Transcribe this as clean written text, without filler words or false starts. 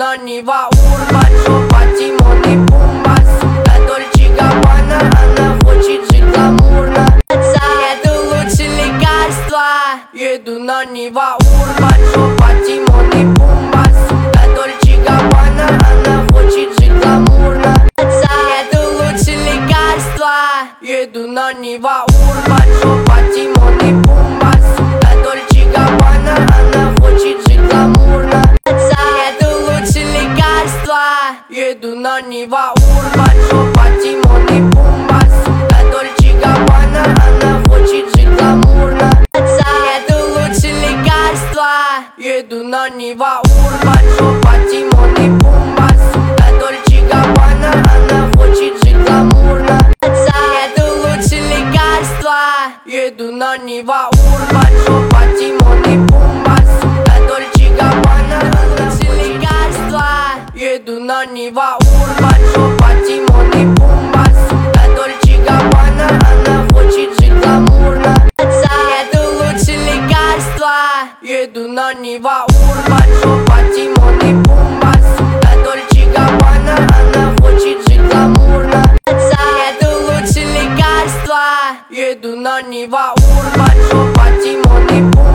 на Нива Урбан, жопа Тимон и Пумба, сумка Дольче Габбана, она хочет жить гламурно. Это лучшее лекарство. Еду на Нива Урбан, жопа Тимон и Пумба, сумка Дольче Габбана, она хочет жить гламурно. Это лучшее лекарство. Еду на Нива Урбан, жопа Тимон и Пумба, сумка Дольче Габбана, она хочет жить гламурно. Это лучшее лекарство. Еду на Нива Урбан, жопа Тимон и Пумба, сумка Дольче Габбана, она хочет жить гламурно. Это лучшее лекарство. Еду на Нива Урбан, жопа Тимон и Пумба, сумка Дольче Габбана, она хочет жить гламурно. Это лучшее лекарство. Еду на Нива Урбан, жопа Тимон и Пумба, сумка Дольче Габбана, лучшее лекарство. Еду на Нива Урбан, жопа Тимон и Пумба, сумка Дольче Габбана, она хочет жить гламурно. Это лучшее лекарство. Еду на Нива Урбан, жопа Тимон и Пумба, сумка Дольче Габбана, она хочет жить гламурно. Это лучшее лекарство. Еду на Нива Урбан, жопа Тимон и Пумба, сумка Дольче Габбана, она хочет жить гламурно. Это лучшее лекарство. Еду на Нива Урбан, жопа Тимон и Пумба.